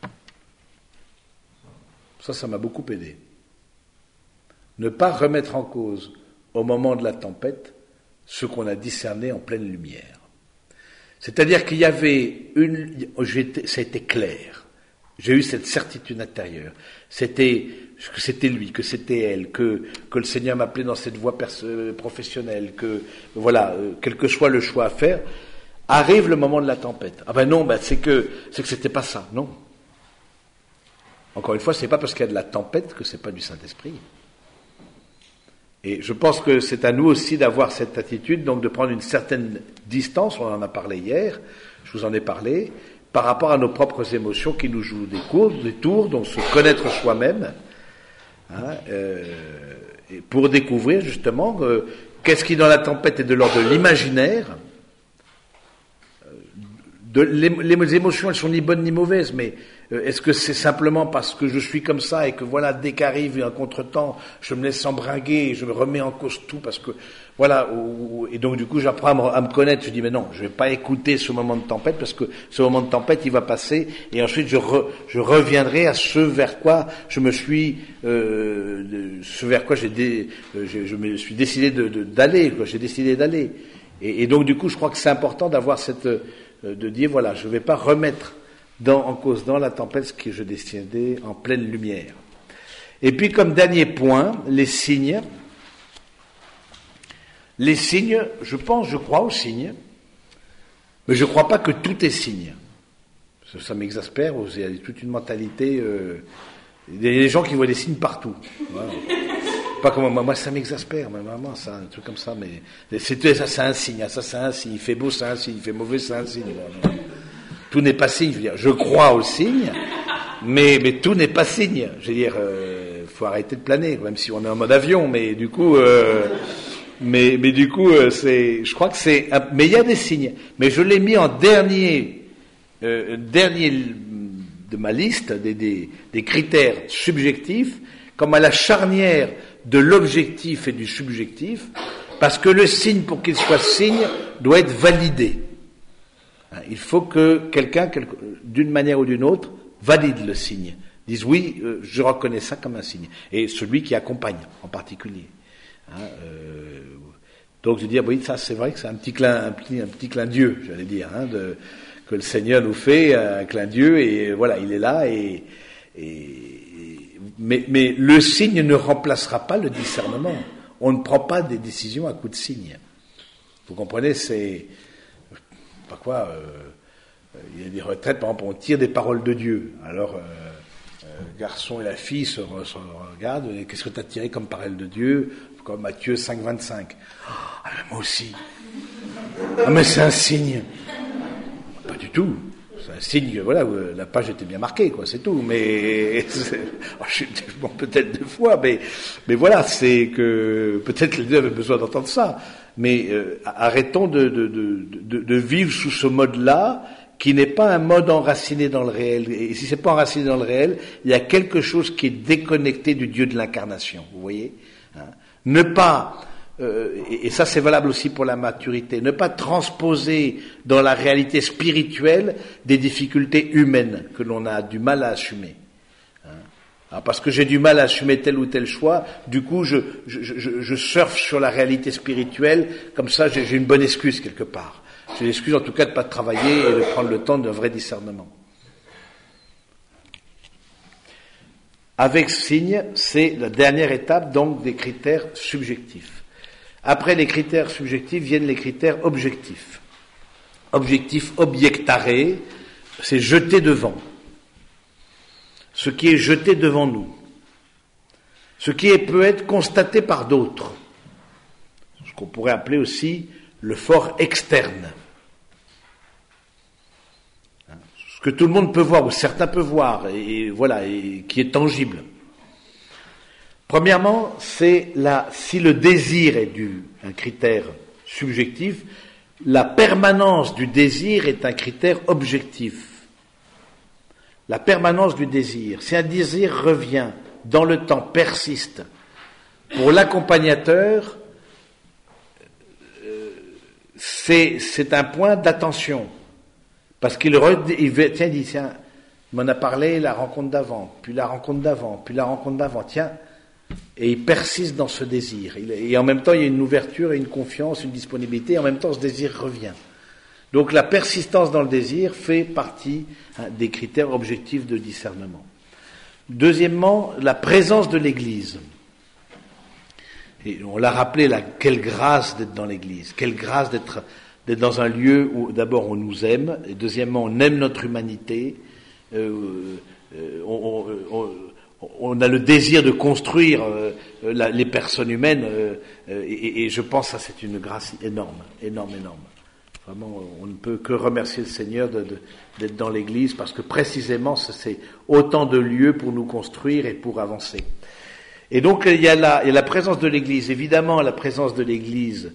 Ça, ça m'a beaucoup aidé. Ne pas remettre en cause au moment de la tempête ce qu'on a discerné en pleine lumière. C'est-à-dire qu'il y avait une, ça a été clair. J'ai eu cette certitude intérieure. C'était, que c'était lui, que c'était elle, que, que le Seigneur m'appelait dans cette voie perso- professionnelle, que, voilà, euh, quel que soit le choix à faire, arrive le moment de la tempête. Ah ben non, ben c'est que, c'est que c'était pas ça, non. Encore une fois, c'est pas parce qu'il y a de la tempête que c'est pas du Saint-Esprit. Et je pense que c'est à nous aussi d'avoir cette attitude, donc de prendre une certaine distance, on en a parlé hier, je vous en ai parlé, par rapport à nos propres émotions qui nous jouent des cours, des tours, donc se connaître soi-même, hein, euh, et pour découvrir justement euh, qu'est-ce qui dans la tempête est de l'ordre de l'imaginaire, euh, de, les, les émotions, elles sont ni bonnes ni mauvaises, mais euh, est-ce que c'est simplement parce que je suis comme ça et que voilà, dès qu'arrive un contretemps, je me laisse embringuer et je me remets en cause tout parce que voilà, ou, et donc du coup j'apprends à me, à me connaître, je dis mais non, je vais pas écouter ce moment de tempête parce que ce moment de tempête il va passer et ensuite je, re, je reviendrai à ce vers quoi je me suis, euh, de, ce vers quoi j'ai, dé, je, je me suis décidé de, de, d'aller, quoi, j'ai décidé d'aller. Et, et donc du coup je crois que c'est important d'avoir cette, de dire voilà, je vais pas remettre dans, en cause dans la tempête ce que je décidais en pleine lumière. Et puis comme dernier point, les signes. Les signes, je pense, je crois aux signes, mais je ne crois pas que tout est signe. Ça, ça m'exaspère, il y a toute une mentalité, euh, il y a des gens qui voient des signes partout. Voilà. Pas comme moi, moi ça m'exaspère, mais maman, c'est un truc comme ça, mais c'est, ça c'est un signe, ça c'est un signe, il fait beau c'est un signe, il fait mauvais c'est un signe. Voilà. Tout n'est pas signe, je veux dire, je crois aux signes, mais, mais tout n'est pas signe. Je veux dire, il euh, faut arrêter de planer, même si on est en mode avion, mais du coup... Euh, Mais, mais du coup, euh, c'est, je crois que c'est, mais il y a des signes. Mais je l'ai mis en dernier, euh, dernier de ma liste des, des, des critères subjectifs, comme à la charnière de l'objectif et du subjectif, parce que le signe, pour qu'il soit signe, doit être validé. Il faut que quelqu'un, quelque, d'une manière ou d'une autre, valide le signe, dise oui, euh, je reconnais ça comme un signe, et celui qui accompagne en particulier. Hein, euh, donc je veux dire, oui, ça c'est vrai que c'est un petit clin, un petit, un petit clin d'yeux, j'allais dire, hein, de, que le Seigneur nous fait, un clin d'yeux, et voilà, il est là, et, et mais, mais le signe ne remplacera pas le discernement. On ne prend pas des décisions à coup de signe. Vous comprenez, c'est, pas quoi, euh, il y a des retraites, par exemple, on tire des paroles de Dieu. Alors, euh, le garçon et la fille se, se regardent, et qu'est-ce que tu as tiré comme parole de Dieu? Comme Matthieu cinq, vingt-cinq. Ah, moi aussi. Ah, mais c'est un signe. Pas du tout. C'est un signe que, voilà, la page était bien marquée, quoi, c'est tout. Mais, oh, je, bon, peut-être deux fois, mais, mais voilà, c'est que, peut-être que les deux avaient besoin d'entendre ça. Mais, euh, arrêtons de, de, de, de, de vivre sous ce mode-là, qui n'est pas un mode enraciné dans le réel. Et si c'est pas enraciné dans le réel, il y a quelque chose qui est déconnecté du Dieu de l'incarnation. Vous voyez? Hein? Ne pas, euh, et, et ça c'est valable aussi pour la maturité, ne pas transposer dans la réalité spirituelle des difficultés humaines que l'on a du mal à assumer. Hein? Alors parce que j'ai du mal à assumer tel ou tel choix, du coup je, je, je, je surfe sur la réalité spirituelle, comme ça j'ai, j'ai une bonne excuse quelque part. J'ai l'excuse en tout cas de ne pas travailler et de prendre le temps d'un vrai discernement. Avec signe, c'est la dernière étape donc des critères subjectifs. Après les critères subjectifs viennent les critères objectifs. Objectif objectare, c'est jeter devant. Ce qui est jeté devant nous. Ce qui est, peut être constaté par d'autres. Ce qu'on pourrait appeler aussi le fort externe. Ce que tout le monde peut voir, ou certains peuvent voir, et, et voilà, et qui est tangible. Premièrement, c'est la, si le désir est du, un critère subjectif, la permanence du désir est un critère objectif. La permanence du désir. Si un désir revient dans le temps, persiste, pour l'accompagnateur, euh, c'est, c'est un point d'attention. Parce qu'il il, tiens, il dit, tiens, il m'en a parlé la rencontre d'avant, puis la rencontre d'avant, puis la rencontre d'avant, tiens, et il persiste dans ce désir. Il, et en même temps, il y a une ouverture et une confiance, une disponibilité, et en même temps, ce désir revient. Donc la persistance dans le désir fait partie hein, des critères objectifs de discernement. Deuxièmement, la présence de l'Église. Et on l'a rappelé, là, quelle grâce d'être dans l'Église, quelle grâce d'être... d'être dans un lieu où d'abord on nous aime, et deuxièmement on aime notre humanité, euh, euh, on, on, on a le désir de construire euh, la, les personnes humaines, euh, et, et je pense que ça c'est une grâce énorme, énorme, énorme. Vraiment, on ne peut que remercier le Seigneur de, de, d'être dans l'Église, parce que précisément c'est autant de lieux pour nous construire et pour avancer. Et donc il y a la, il y a la présence de l'Église, évidemment la présence de l'Église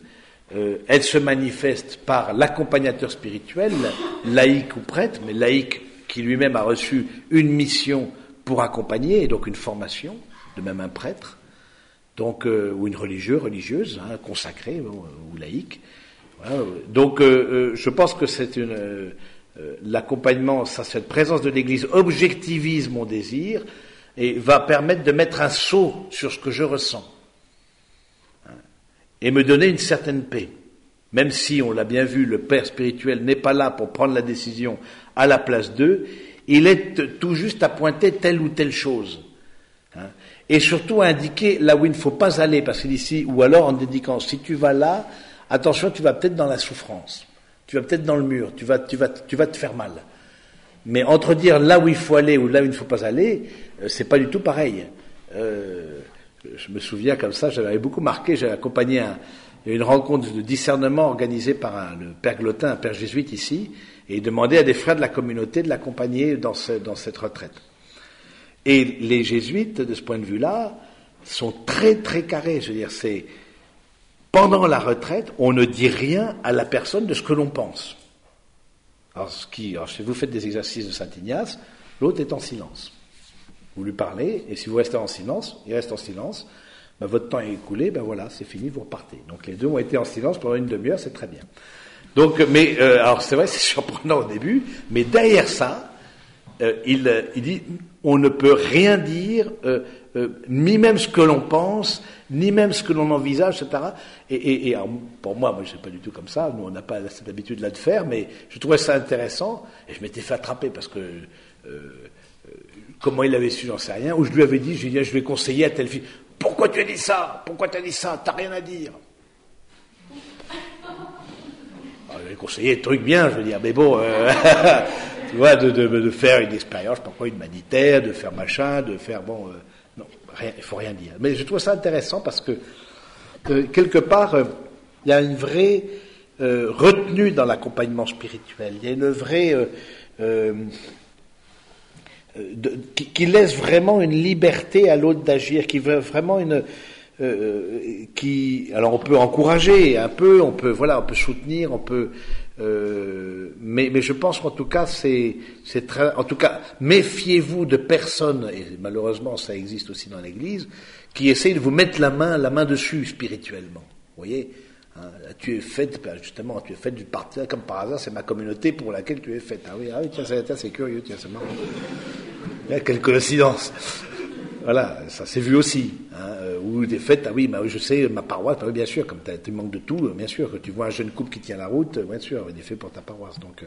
euh, elle se manifeste par l'accompagnateur spirituel, laïque ou prêtre, mais laïque qui lui-même a reçu une mission pour accompagner, et donc une formation, de même un prêtre, donc euh, ou une religieuse, religieuse, hein, consacrée ou, ou laïque. Voilà. Donc, euh, euh, je pense que c'est une euh, l'accompagnement, ça, cette présence de l'Église objectivise mon désir et va permettre de mettre un sceau sur ce que je ressens, hein, et me donner une certaine paix. Même si, on l'a bien vu, le Père spirituel n'est pas là pour prendre la décision à la place d'eux, il est tout juste à pointer telle ou telle chose, hein, et surtout à indiquer là où il ne faut pas aller, parce qu'il ici, ou alors en indiquant, si tu vas là, attention, tu vas peut-être dans la souffrance, tu vas peut-être dans le mur, tu vas, tu vas, tu vas te faire mal. Mais entre dire là où il faut aller ou là où il ne faut pas aller, euh, c'est pas du tout pareil. Euh, je me souviens comme ça, j'avais beaucoup marqué, j'avais accompagné un, une rencontre de discernement organisée par un, le père Glotin, un père jésuite ici, et il demandait à des frères de la communauté de l'accompagner dans, ce, dans cette retraite. Et les jésuites, de ce point de vue-là, sont très très carrés. Je veux dire, c'est pendant la retraite, on ne dit rien à la personne de ce que l'on pense. Alors, ce qui, alors si vous faites des exercices de Saint-Ignace, l'autre est en silence. Vous lui parlez, et si vous restez en silence, il reste en silence, ben votre temps est écoulé, ben voilà, c'est fini, vous repartez. Donc les deux ont été en silence pendant une demi-heure, c'est très bien. Donc, mais, euh, alors c'est vrai, c'est surprenant au début, mais derrière ça, euh, il, il dit, on ne peut rien dire, euh, euh, ni même ce que l'on pense, ni même ce que l'on envisage, et cetera. Et, et, et alors, pour moi, moi je ne suis pas du tout comme ça, nous on n'a pas cette habitude-là de faire, mais je trouvais ça intéressant, et je m'étais fait attraper parce que, euh, euh, comment il l'avait su, j'en sais rien, ou je lui avais dit, je, lui ai dit, je vais conseiller à telle fille, pourquoi tu as dit ça? Pourquoi tu as dit ça? T'as rien à dire. Alors, je lui ai conseillé des trucs bien, je veux dire, mais bon, euh, tu vois, de, de, de faire une expérience, parfois humanitaire, de faire machin, de faire, bon, euh, non, rien, il faut rien dire. Mais je trouve ça intéressant parce que, euh, quelque part, euh, il y a une vraie euh, retenue dans l'accompagnement spirituel. Il y a une vraie... Euh, euh, de, qui, qui laisse vraiment une liberté à l'autre d'agir, qui veut vraiment une... Euh, qui... Alors on peut encourager un peu, on peut, voilà, on peut soutenir, on peut... Euh, mais, mais je pense qu'en tout cas, c'est, c'est très, en tout cas, méfiez-vous de personnes, et malheureusement ça existe aussi dans l'Église, qui essayent de vous mettre la main, la main dessus spirituellement. Vous voyez, hein, tu es faite, ben justement, tu es faite du parti, comme par hasard, c'est ma communauté pour laquelle tu es faite. Ah oui, ah oui, tiens, c'est, tiens, c'est curieux, tiens, c'est marrant. Il y a quelle coïncidence. Voilà, ça s'est vu aussi. Hein, où des fêtes, ah oui, bah, je sais, ma paroisse, bah, bien sûr, comme tu manques de tout, bien sûr, que tu vois un jeune couple qui tient la route, bien sûr, il est fait pour ta paroisse. Donc,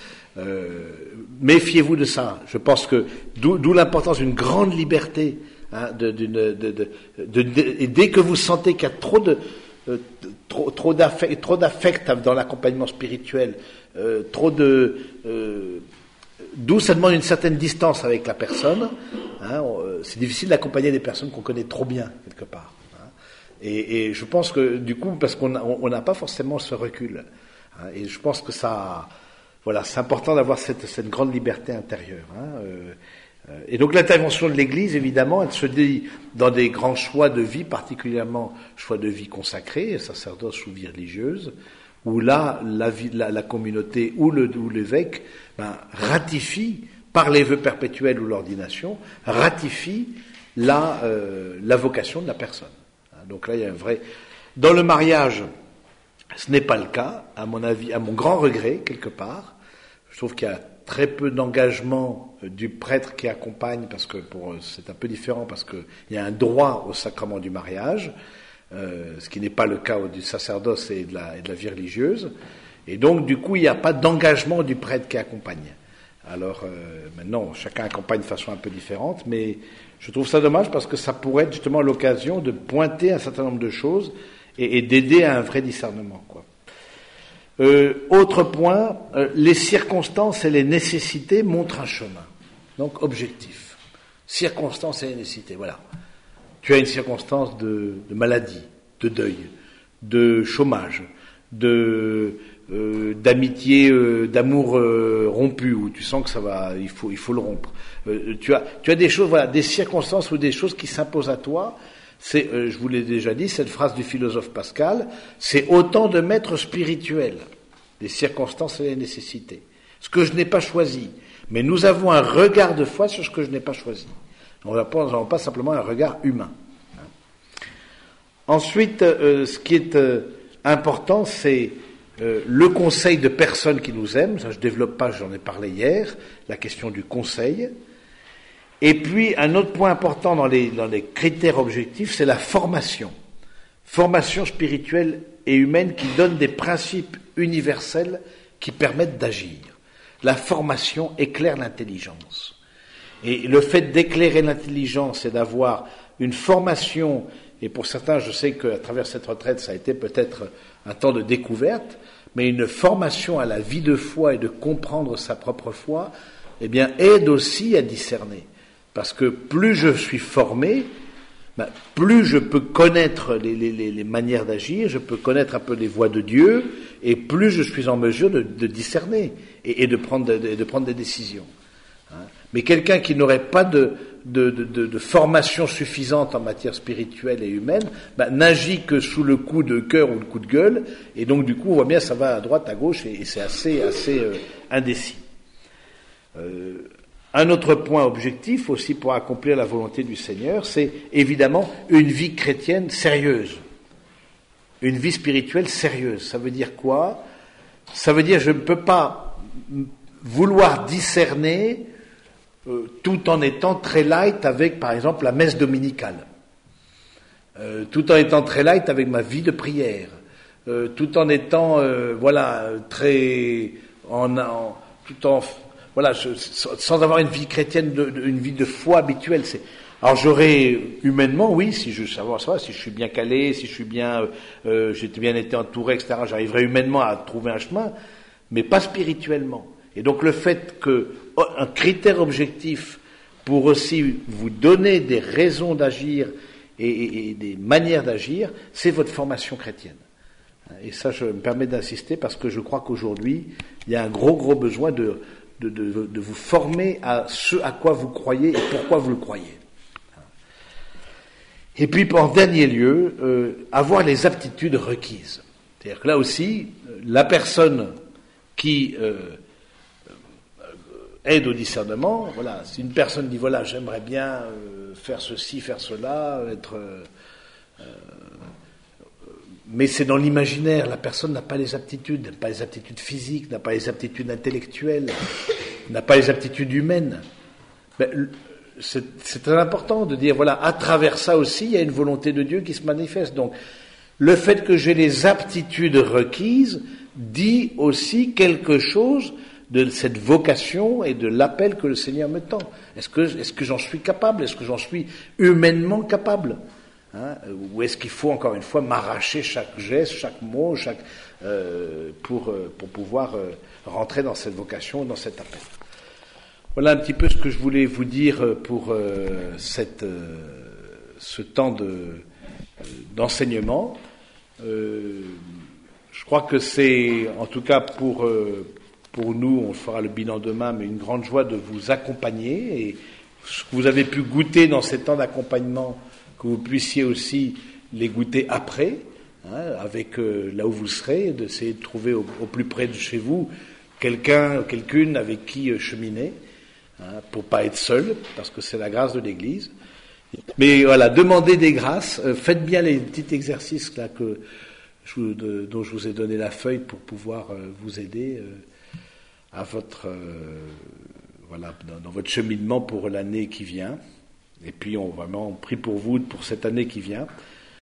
euh, méfiez-vous de ça. Je pense que, d'où, d'où l'importance d'une grande liberté, hein, de, de, de, de, de, de, et dès que vous sentez qu'il y a trop de, euh, trop, trop d'affect, trop d'affect dans l'accompagnement spirituel, euh, trop de, euh, d'où ça demande une certaine distance avec la personne. Hein, on, c'est difficile d'accompagner des personnes qu'on connaît trop bien, quelque part. Hein, et, et je pense que, du coup, parce qu'on n'a on, on pas forcément ce recul. Hein, et je pense que ça... Voilà, c'est important d'avoir cette, cette grande liberté intérieure. Hein, euh, euh, et donc l'intervention de l'Église, évidemment, elle se dit dans des grands choix de vie, particulièrement choix de vie consacrés, sacerdoce ou vie religieuse, où là, la, vie, la, la communauté ou, le, ou l'évêque ben, ratifie, par les vœux perpétuels ou l'ordination, ratifie la, euh, la vocation de la personne. Donc là, il y a un vrai... Dans le mariage, ce n'est pas le cas, à mon avis, à mon grand regret, quelque part. Je trouve qu'il y a très peu d'engagement du prêtre qui accompagne, parce que pour, c'est un peu différent, parce qu'il y a un droit au sacrement du mariage, euh, ce qui n'est pas le cas du sacerdoce et de la, et de la vie religieuse. Et donc, du coup, il n'y a pas d'engagement du prêtre qui accompagne. Alors, euh, maintenant, chacun accompagne de façon un peu différente, mais je trouve ça dommage parce que ça pourrait être justement l'occasion de pointer un certain nombre de choses et, et d'aider à un vrai discernement, quoi. Euh, autre point, euh, les circonstances et les nécessités montrent un chemin. Donc, objectif. Circonstances et nécessités, voilà. Tu as une circonstance de, de maladie, de deuil, de chômage, de... Euh, d'amitié, euh, d'amour euh, rompu, où tu sens que ça va, il faut, il faut le rompre. Euh, tu as, tu as des choses, voilà, des circonstances ou des choses qui s'imposent à toi, C'est, euh, je vous l'ai déjà dit, cette phrase du philosophe Pascal, c'est autant de maîtres spirituels, les circonstances et les nécessités. Ce que je n'ai pas choisi. Mais nous avons un regard de foi sur ce que je n'ai pas choisi. Nous n'avons pas simplement un regard humain. Ensuite, euh, ce qui est euh, important, c'est euh, le conseil de personnes qui nous aiment. Ça, je ne développe pas, j'en ai parlé hier, la question du conseil. Et puis, un autre point important dans les, dans les critères objectifs, c'est la formation. Formation spirituelle et humaine qui donne des principes universels qui permettent d'agir. La formation éclaire l'intelligence. Et le fait d'éclairer l'intelligence et d'avoir une formation, et pour certains, je sais qu'à travers cette retraite, ça a été peut-être un temps de découverte, mais une formation à la vie de foi et de comprendre sa propre foi, eh bien, aide aussi à discerner. Parce que plus je suis formé, ben, plus je peux connaître les, les, les manières d'agir, je peux connaître un peu les voies de Dieu, et plus je suis en mesure de, de discerner et, et de, prendre, de, de prendre des décisions. Hein. Mais quelqu'un qui n'aurait pas de, de, de, de formation suffisante en matière spirituelle et humaine, ben, n'agit que sous le coup de cœur ou le coup de gueule, et donc du coup on voit bien ça va à droite, à gauche, et, et c'est assez, assez euh, indécis. Euh, Un autre point objectif aussi pour accomplir la volonté du Seigneur, c'est évidemment une vie chrétienne sérieuse, une vie spirituelle sérieuse. Ça veut dire quoi ? Ça veut dire que je ne peux pas vouloir discerner euh, tout en étant très light avec, par exemple, la messe dominicale, euh, tout en étant très light avec ma vie de prière, euh, tout en étant, euh, voilà, très, en, en tout en Voilà, je, sans avoir une vie chrétienne, de, de, une vie de foi habituelle. C'est... Alors j'aurais humainement, oui, si je savoir ça, si je suis bien calé, si je suis bien, euh, j'ai bien été entouré, et cetera. J'arriverai humainement à trouver un chemin, mais pas spirituellement. Et donc le fait que un critère objectif pour aussi vous donner des raisons d'agir et, et, et des manières d'agir, c'est votre formation chrétienne. Et ça, je me permets d'insister parce que je crois qu'aujourd'hui, il y a un gros, gros besoin de De, de, de vous former à ce à quoi vous croyez et pourquoi vous le croyez. Et puis, en dernier lieu, euh, avoir les aptitudes requises. C'est-à-dire que là aussi, la personne qui euh, aide au discernement, voilà, si une personne dit, voilà, j'aimerais bien euh, faire ceci, faire cela, être... Euh, euh, mais c'est dans l'imaginaire, la personne n'a pas les aptitudes, n'a pas les aptitudes physiques, n'a pas les aptitudes intellectuelles, n'a pas les aptitudes humaines. Ben, c'est, c'est très important de dire, voilà, à travers ça aussi, il y a une volonté de Dieu qui se manifeste. Donc, le fait que j'ai les aptitudes requises dit aussi quelque chose de cette vocation et de l'appel que le Seigneur me tend. Est-ce que, est-ce que j'en suis capable? Est-ce que j'en suis humainement capable? Hein, ou est-ce qu'il faut encore une fois m'arracher chaque geste, chaque mot, chaque euh, pour euh, pour pouvoir euh, rentrer dans cette vocation, dans cet appel. Voilà un petit peu ce que je voulais vous dire pour euh, cette euh, ce temps de euh, d'enseignement. Euh, je crois que c'est en tout cas pour euh, pour nous, on fera le bilan demain, mais une grande joie de vous accompagner et ce que vous avez pu goûter dans ces temps d'accompagnement, que vous puissiez aussi les goûter après, hein, avec euh, là où vous serez, d'essayer de trouver au, au plus près de chez vous quelqu'un, quelqu'une avec qui euh, cheminer, hein, pour pas être seul, parce que c'est la grâce de l'Église. Mais voilà, demandez des grâces, euh, faites bien les petits exercices là que je vous, de, dont je vous ai donné la feuille pour pouvoir euh, vous aider euh, à votre euh, voilà dans, dans votre cheminement pour l'année qui vient. Et puis on vraiment on prie pour vous pour cette année qui vient.